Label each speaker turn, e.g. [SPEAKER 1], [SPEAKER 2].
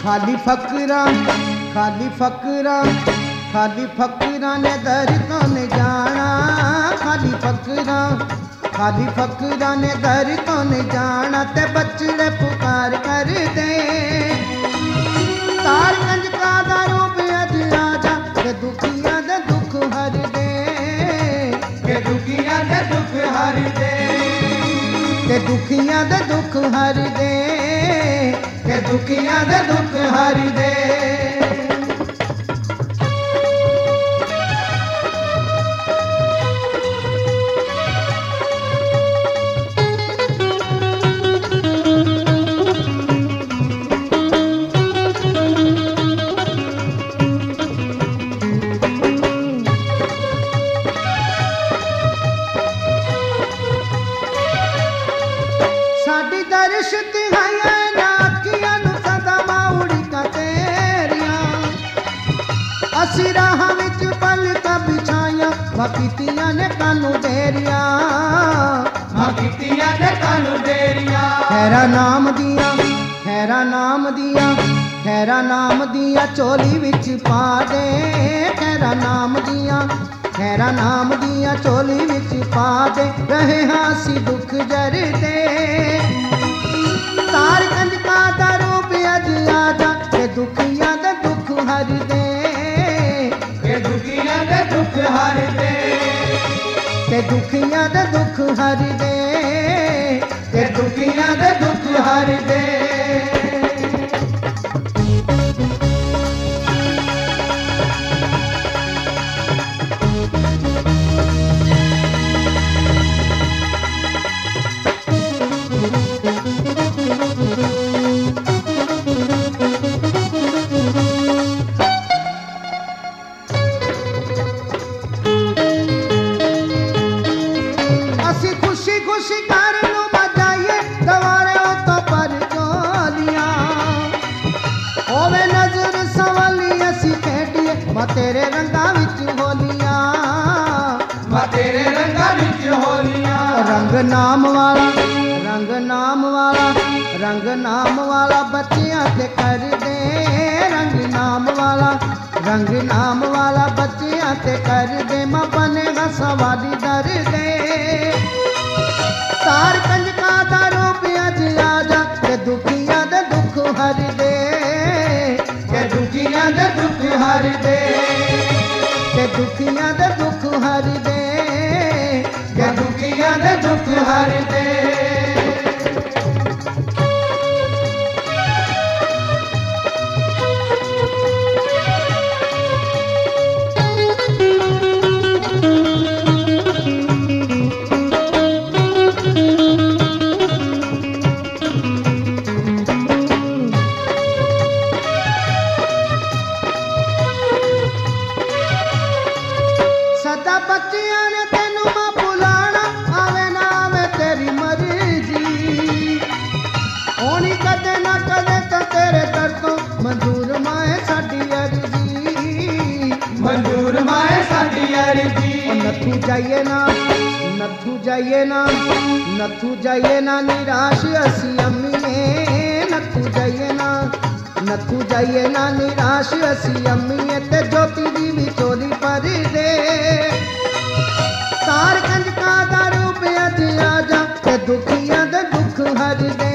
[SPEAKER 1] खाली फकरा ने दर तो न जाना, खाली फकरा ने दर तो न जाना, ते बचड़े पुकार कर दे। तारगंज का दारू पे अज आजा, के दुखिया दे दुख हर दे, के दुखिया दे दुख हर दे, के दुखिया दे दुख हर दे, के दुखिया दे दुख हर दे। साडी दर्श तिहाइया नाकिया नु सदा माउड़ी का तेरिया, असी राह विच पलका बिछाया, मकीतियां ने कानू देरिया, मकीतियां ने कानू देरिया। खैरा नाम दिया, खैरा नाम दिया, खैरा नाम दिया चोली विच पा दे, खैरा नाम दिया, खैरा नाम दिया चोली विच पा दे, रहे हासी दुख जर दे। तारगंज का दारू पे अज आजा, के दुखिया दे दुख हर दे, के दुखिया दे दुख हर दे, के दुखिया दे दुख हर दे, के दुखिया दे दुख हर दे। असी खुशी खुशी घर नू बजाइए, गवारे तो पर चोलियां, ओवे नजर सवाली असी खेडिए, मैं तेरे रंगा विच होलियां, मैं तेरे रंगा विच होलियां। रंग नाम वाला, रंग नाम वाला, रंग नाम वाला बच्चियां ते कर दे, रंग नाम वाला, रंग नाम वाला बच्चियां ते कर दे, मैं बनेगा सवाली दर दे। तारगंज का दारू पे अज आजा, के दुखिया दे दुख हर दे, के दुखिया दे दुख हर दे, के दुखिया दे दुख हर दे, के दुखिया दे दुख हर दे। सदा बच्चियां ने तेनू मां बुलाना, आवे ना आवे तेरी मर्जी, होनी कदे ना कदे तो तेरे दर तो मंजूर माए साडी अर्जी, मंजूर माए साडी अर्जी। नथू जाइए ना, नथू जाइए ना, नथू जाइए ना निराश असी अम्मीए, नथू जाइए ना, नथू जाइए ना निराश असी अम्मीए, ते ज्योति दी भी चोली पर दे। तारगंज का दारू पे अज आजा, के दुखिया दे दुख हर दे,